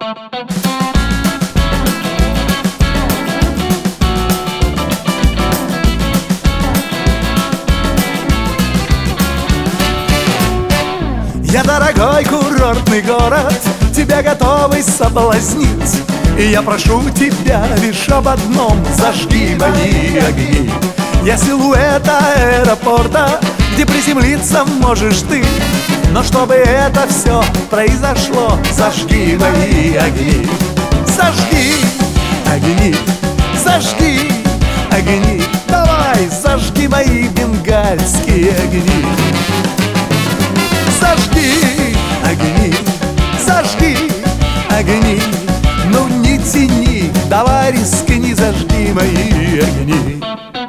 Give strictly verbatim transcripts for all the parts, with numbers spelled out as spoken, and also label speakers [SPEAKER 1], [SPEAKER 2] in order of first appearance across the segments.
[SPEAKER 1] Я, дорогой курортный город, тебя готовый соблазнить, и я прошу тебя лишь об одном: зажги мои огни. Я силуэт аэропорта, где приземлиться можешь ты, но чтобы это все произошло, зажги мои огни. Зажги огни, зажги огни, давай, зажги мои бенгальские огни. Зажги огни, зажги огни, ну не тяни, давай рискни, зажги мои огни.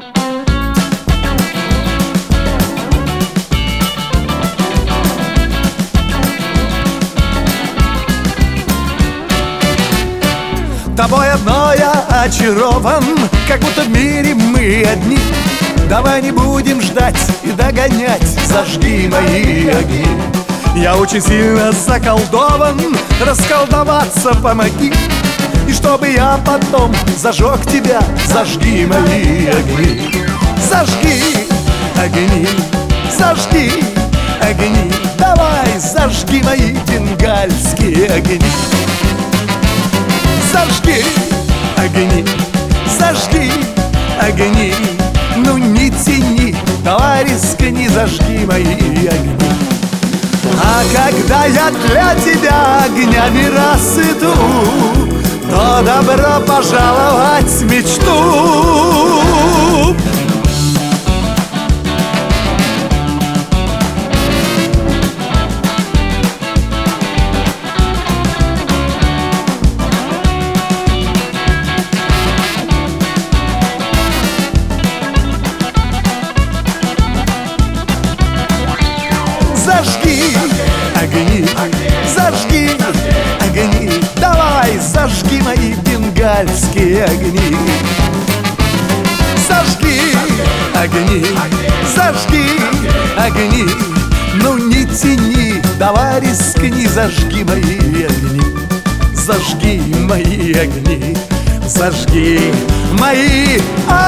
[SPEAKER 1] Тобой одной я очарован, как будто в мире мы одни. Давай не будем ждать и догонять, зажги мои огни. Я очень сильно заколдован, расколдоваться помоги. И чтобы я потом зажег тебя, зажги мои огни. Зажги огни, зажги огни, давай, зажги мои бенгальские огни. Зажги огни, зажги огни, ну не тяни, давай рискни, зажги мои огни. А когда я для тебя огнями рассыпу, то добро пожаловать в мечту. Зажги огни, зажги огни, давай, зажги мои бенгальские огни. Зажги огни, зажги огни, ну не тяни, давай рискни, зажги мои огни. Зажги мои огни, зажги мои огни.